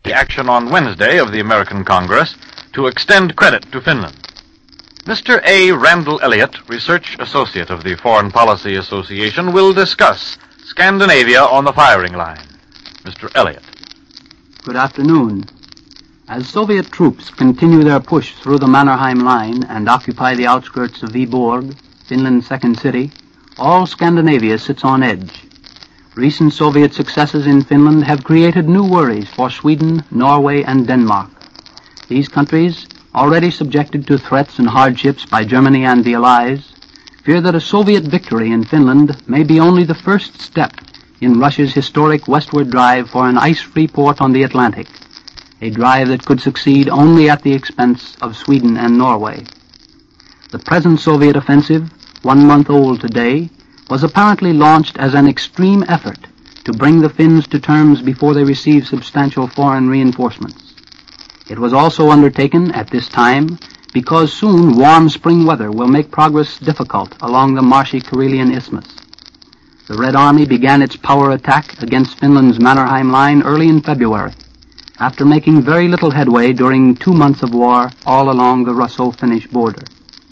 the action on Wednesday of the American Congress to extend credit to Finland. Mr. A. Randall Elliott, Research Associate of the Foreign Policy Association, will discuss Scandinavia on the firing line. Mr. Elliott. Good afternoon. As Soviet troops continue their push through the Mannerheim Line and occupy the outskirts of Viborg, Finland's second city, all Scandinavia sits on edge. Recent Soviet successes in Finland have created new worries for Sweden, Norway, and Denmark. These countries, already subjected to threats and hardships by Germany and the Allies, fear that a Soviet victory in Finland may be only the first step in Russia's historic westward drive for an ice-free port on the Atlantic, a drive that could succeed only at the expense of Sweden and Norway. The present Soviet offensive, 1 month old today, was apparently launched as an extreme effort to bring the Finns to terms before they receive substantial foreign reinforcements. It was also undertaken at this time because soon warm spring weather will make progress difficult along the marshy Karelian Isthmus. The Red Army began its power attack against Finland's Mannerheim Line early in February, after making very little headway during 2 months of war all along the Russo-Finnish border.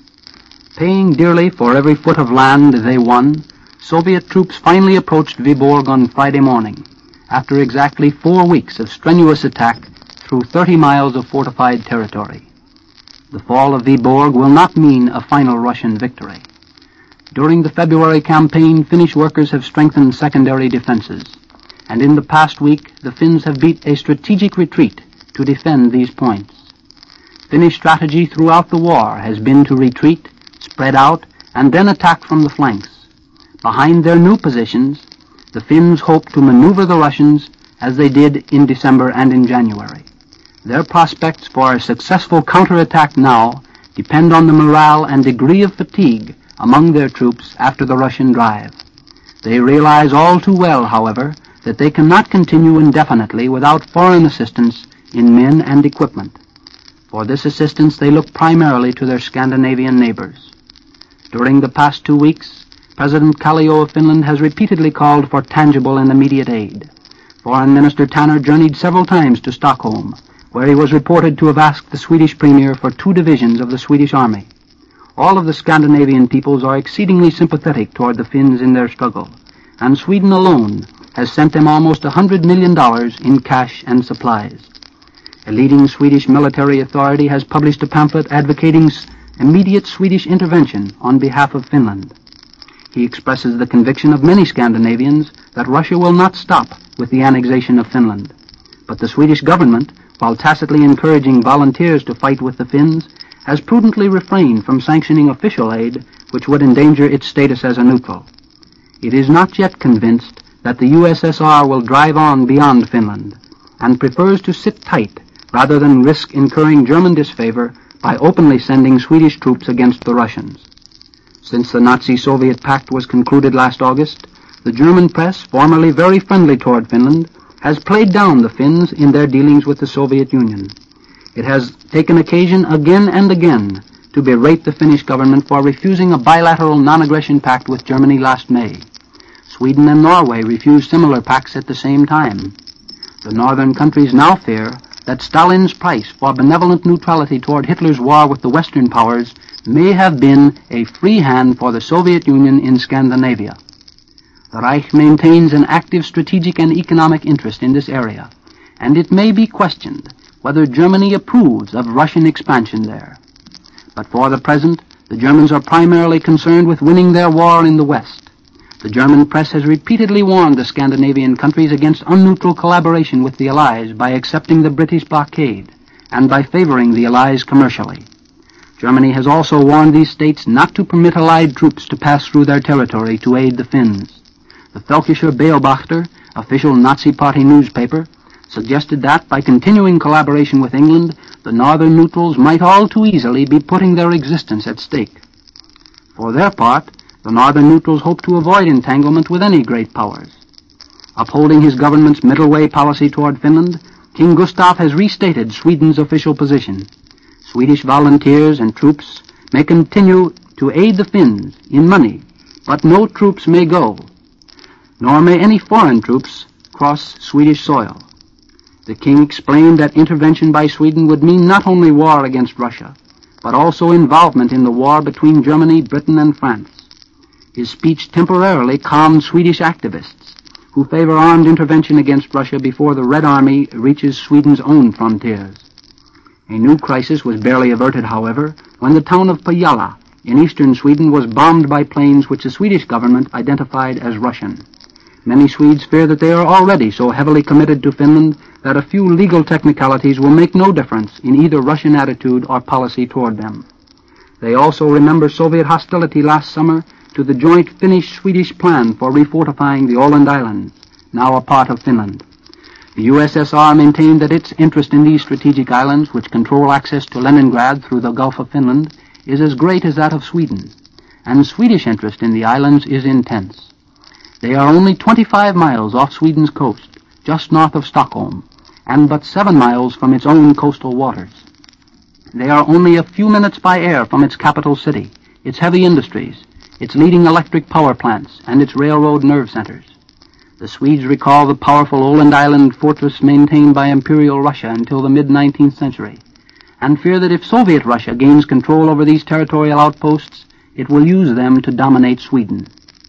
Paying dearly for every foot of land they won, Soviet troops finally approached Viborg on Friday morning, after exactly 4 weeks of strenuous attack through 30 miles of fortified territory. The fall of Viborg will not mean a final Russian victory. During the February campaign, Finnish workers have strengthened secondary defenses, and in the past week, the Finns have beat a strategic retreat to defend these points. Finnish strategy throughout the war has been to retreat, spread out, and then attack from the flanks. Behind their new positions, the Finns hope to maneuver the Russians as they did in December and in January. Their prospects for a successful counterattack now depend on the morale and degree of fatigue among their troops after the Russian drive. They realize all too well, however, that they cannot continue indefinitely without foreign assistance in men and equipment. For this assistance they look primarily to their Scandinavian neighbors. During the past 2 weeks, President Kallio of Finland has repeatedly called for tangible and immediate aid. Foreign Minister Tanner journeyed several times to Stockholm, where he was reported to have asked the Swedish Premier for 2 divisions of the Swedish Army. All of the Scandinavian peoples are exceedingly sympathetic toward the Finns in their struggle, and Sweden alone has sent them almost $100 million in cash and supplies. A leading Swedish military authority has published a pamphlet advocating immediate Swedish intervention on behalf of Finland. He expresses the conviction of many Scandinavians that Russia will not stop with the annexation of Finland, but the Swedish government, while tacitly encouraging volunteers to fight with the Finns, has prudently refrained from sanctioning official aid which would endanger its status as a neutral. It is not yet convinced that the USSR will drive on beyond Finland, and prefers to sit tight rather than risk incurring German disfavor by openly sending Swedish troops against the Russians. Since the Nazi-Soviet pact was concluded last August, the German press, formerly very friendly toward Finland, has played down the Finns in their dealings with the Soviet Union. It has taken occasion again and again to berate the Finnish government for refusing a bilateral non-aggression pact with Germany last May. Sweden and Norway refused similar pacts at the same time. The northern countries now fear that Stalin's price for benevolent neutrality toward Hitler's war with the Western powers may have been a free hand for the Soviet Union in Scandinavia. The Reich maintains an active strategic and economic interest in this area, and it may be questioned whether Germany approves of Russian expansion there. But for the present, the Germans are primarily concerned with winning their war in the West. The German press has repeatedly warned the Scandinavian countries against unneutral collaboration with the Allies by accepting the British blockade and by favoring the Allies commercially. Germany has also warned these states not to permit Allied troops to pass through their territory to aid the Finns. The Völkischer Beobachter, official Nazi Party newspaper, suggested that, by continuing collaboration with England, the northern neutrals might all too easily be putting their existence at stake. For their part, the northern neutrals hope to avoid entanglement with any great powers. Upholding his government's middle-way policy toward Finland, King Gustav has restated Sweden's official position. Swedish volunteers and troops may continue to aid the Finns in money, but no troops may go, nor may any foreign troops cross Swedish soil. The king explained that intervention by Sweden would mean not only war against Russia, but also involvement in the war between Germany, Britain, and France. His speech temporarily calmed Swedish activists who favor armed intervention against Russia before the Red Army reaches Sweden's own frontiers. A new crisis was barely averted, however, when the town of Pajala in eastern Sweden was bombed by planes which the Swedish government identified as Russian. Many Swedes fear that they are already so heavily committed to Finland that a few legal technicalities will make no difference in either Russian attitude or policy toward them. They also remember Soviet hostility last summer to the joint Finnish-Swedish plan for refortifying the Åland Islands, now a part of Finland. The USSR maintained that its interest in these strategic islands, which control access to Leningrad through the Gulf of Finland, is as great as that of Sweden, and Swedish interest in the islands is intense. They are only 25 miles off Sweden's coast, just north of Stockholm, and but 7 miles from its own coastal waters. They are only a few minutes by air from its capital city, its heavy industries, its leading electric power plants, and its railroad nerve centers. The Swedes recall the powerful Åland Island fortress maintained by Imperial Russia until the mid-19th century, and fear that if Soviet Russia gains control over these territorial outposts, it will use them to dominate Sweden.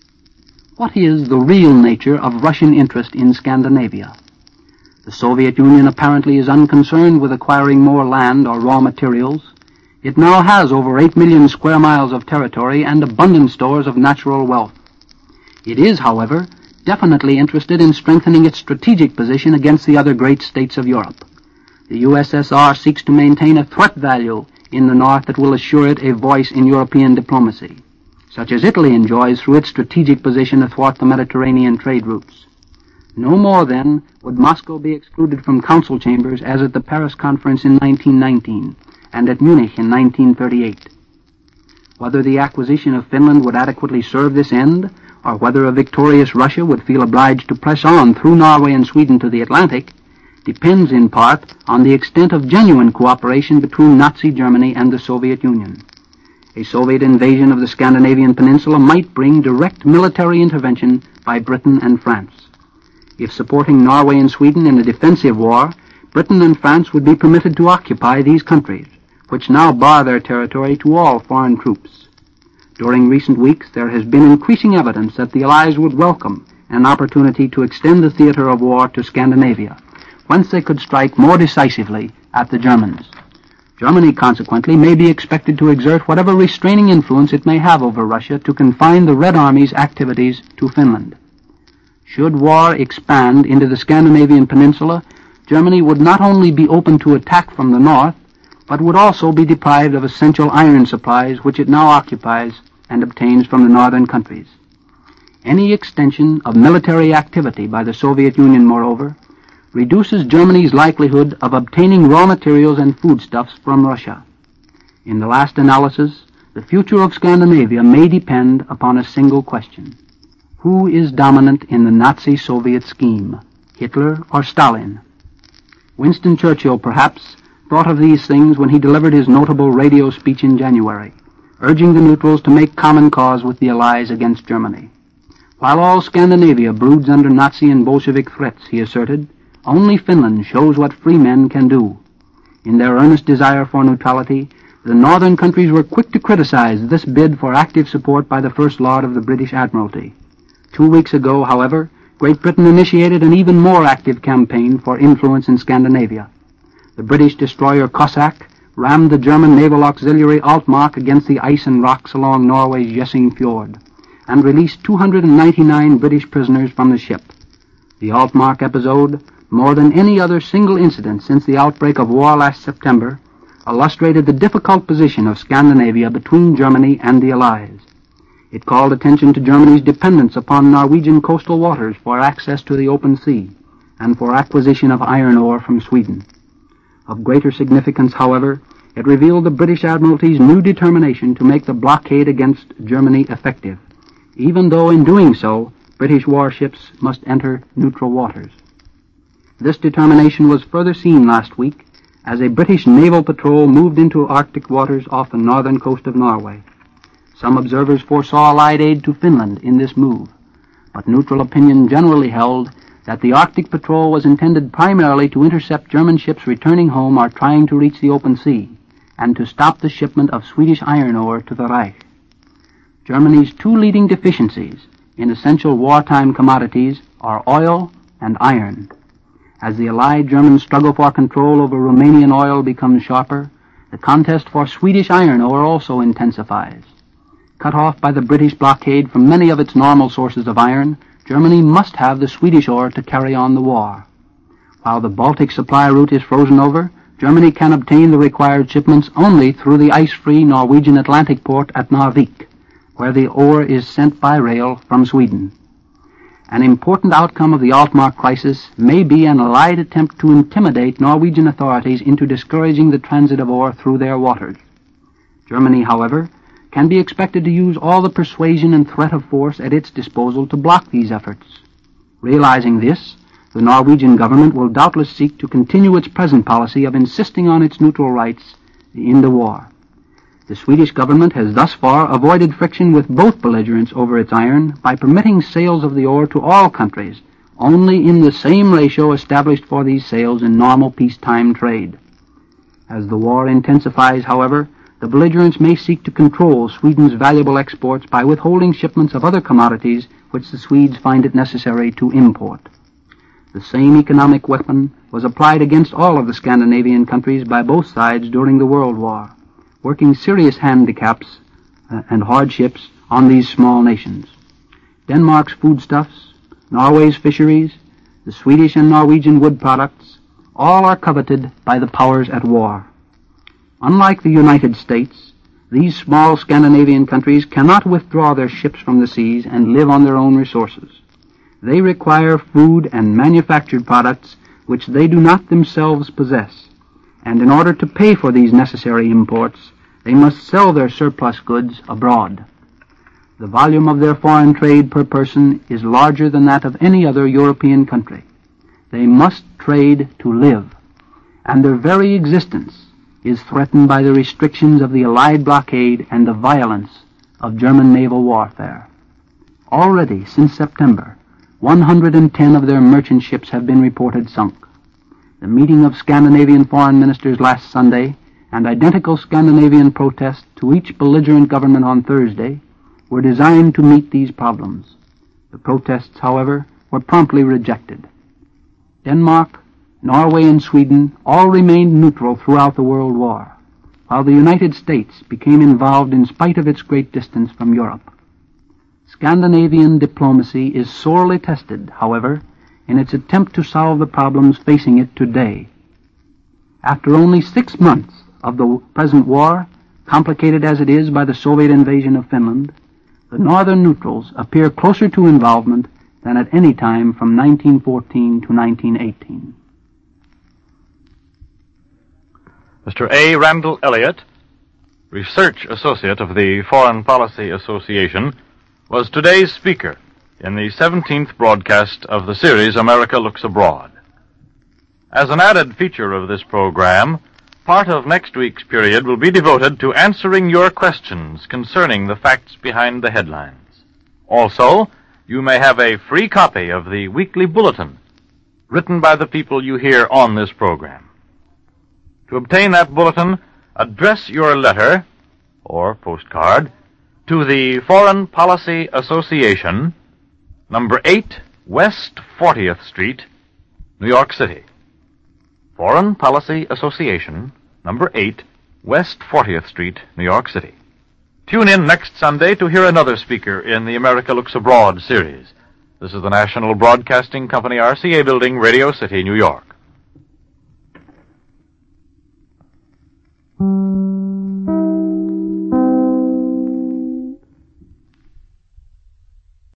What is the real nature of Russian interest in Scandinavia? The Soviet Union apparently is unconcerned with acquiring more land or raw materials. It now has over 8 million square miles of territory and abundant stores of natural wealth. It is, however, definitely interested in strengthening its strategic position against the other great states of Europe. The USSR seeks to maintain a threat value in the North that will assure it a voice in European diplomacy, such as Italy enjoys through its strategic position athwart the Mediterranean trade routes. No more, then, would Moscow be excluded from council chambers as at the Paris Conference in 1919 and at Munich in 1938. Whether the acquisition of Finland would adequately serve this end, or whether a victorious Russia would feel obliged to press on through Norway and Sweden to the Atlantic, depends in part on the extent of genuine cooperation between Nazi Germany and the Soviet Union. A Soviet invasion of the Scandinavian peninsula might bring direct military intervention by Britain and France. If supporting Norway and Sweden in a defensive war, Britain and France would be permitted to occupy these countries, which now bar their territory to all foreign troops. During recent weeks, there has been increasing evidence that the Allies would welcome an opportunity to extend the theater of war to Scandinavia, whence they could strike more decisively at the Germans. Germany, consequently, may be expected to exert whatever restraining influence it may have over Russia to confine the Red Army's activities to Finland. Should war expand into the Scandinavian peninsula, Germany would not only be open to attack from the north, but would also be deprived of essential iron supplies which it now occupies and obtains from the northern countries. Any extension of military activity by the Soviet Union, moreover, reduces Germany's likelihood of obtaining raw materials and foodstuffs from Russia. In the last analysis, the future of Scandinavia may depend upon a single question. Who is dominant in the Nazi-Soviet scheme, Hitler or Stalin? Winston Churchill, perhaps, thought of these things when he delivered his notable radio speech in January, urging the neutrals to make common cause with the Allies against Germany. While all Scandinavia broods under Nazi and Bolshevik threats, he asserted, only Finland shows what free men can do. In their earnest desire for neutrality, the northern countries were quick to criticize this bid for active support by the First Lord of the British Admiralty. 2 weeks ago, however, Great Britain initiated an even more active campaign for influence in Scandinavia. The British destroyer Cossack rammed the German naval auxiliary Altmark against the ice and rocks along Norway's Jessing Fjord, and released 299 British prisoners from the ship. The Altmark episode, more than any other single incident since the outbreak of war last September, illustrated the difficult position of Scandinavia between Germany and the Allies. It called attention to Germany's dependence upon Norwegian coastal waters for access to the open sea and for acquisition of iron ore from Sweden. Of greater significance, however, it revealed the British Admiralty's new determination to make the blockade against Germany effective, even though in doing so, British warships must enter neutral waters. This determination was further seen last week as a British naval patrol moved into Arctic waters off the northern coast of Norway. Some observers foresaw Allied aid to Finland in this move, but neutral opinion generally held that the Arctic Patrol was intended primarily to intercept German ships returning home or trying to reach the open sea, and to stop the shipment of Swedish iron ore to the Reich. Germany's two leading deficiencies in essential wartime commodities are oil and iron. As the Allied German struggle for control over Romanian oil becomes sharper, the contest for Swedish iron ore also intensifies. Cut off by the British blockade from many of its normal sources of iron, Germany must have the Swedish ore to carry on the war. While the Baltic supply route is frozen over, Germany can obtain the required shipments only through the ice-free Norwegian Atlantic port at Narvik, where the ore is sent by rail from Sweden. An important outcome of the Altmark crisis may be an Allied attempt to intimidate Norwegian authorities into discouraging the transit of ore through their waters. Germany, however, can be expected to use all the persuasion and threat of force at its disposal to block these efforts. Realizing this, the Norwegian government will doubtless seek to continue its present policy of insisting on its neutral rights in the war. The Swedish government has thus far avoided friction with both belligerents over its iron by permitting sales of the ore to all countries, only in the same ratio established for these sales in normal peacetime trade. As the war intensifies, however, the belligerents may seek to control Sweden's valuable exports by withholding shipments of other commodities which the Swedes find it necessary to import. The same economic weapon was applied against all of the Scandinavian countries by both sides during the World War, working serious handicaps and hardships on these small nations. Denmark's foodstuffs, Norway's fisheries, the Swedish and Norwegian wood products, all are coveted by the powers at war. Unlike the United States, these small Scandinavian countries cannot withdraw their ships from the seas and live on their own resources. They require food and manufactured products which they do not themselves possess, and in order to pay for these necessary imports, they must sell their surplus goods abroad. The volume of their foreign trade per person is larger than that of any other European country. They must trade to live, and their very existence is threatened by the restrictions of the Allied blockade and the violence of German naval warfare. Already, since September, 110 of their merchant ships have been reported sunk. The meeting of Scandinavian foreign ministers last Sunday and identical Scandinavian protests to each belligerent government on Thursday were designed to meet these problems. The protests, however, were promptly rejected. Denmark, Norway, and Sweden all remained neutral throughout the World War, while the United States became involved in spite of its great distance from Europe. Scandinavian diplomacy is sorely tested, however, in its attempt to solve the problems facing it today. After only 6 months of the present war, complicated as it is by the Soviet invasion of Finland, the northern neutrals appear closer to involvement than at any time from 1914 to 1918. Mr. A. Randall Elliott, Research Associate of the Foreign Policy Association, was today's speaker in the 17th broadcast of the series America Looks Abroad. As an added feature of this program, part of next week's period will be devoted to answering your questions concerning the facts behind the headlines. Also, you may have a free copy of the weekly bulletin written by the people you hear on this program. To obtain that bulletin, address your letter or postcard to the Foreign Policy Association, number 8 West 40th Street, New York City. Foreign Policy Association, number 8 West 40th Street, New York City. Tune in next Sunday to hear another speaker in the America Looks Abroad series. This is the National Broadcasting Company, RCA Building, Radio City, New York.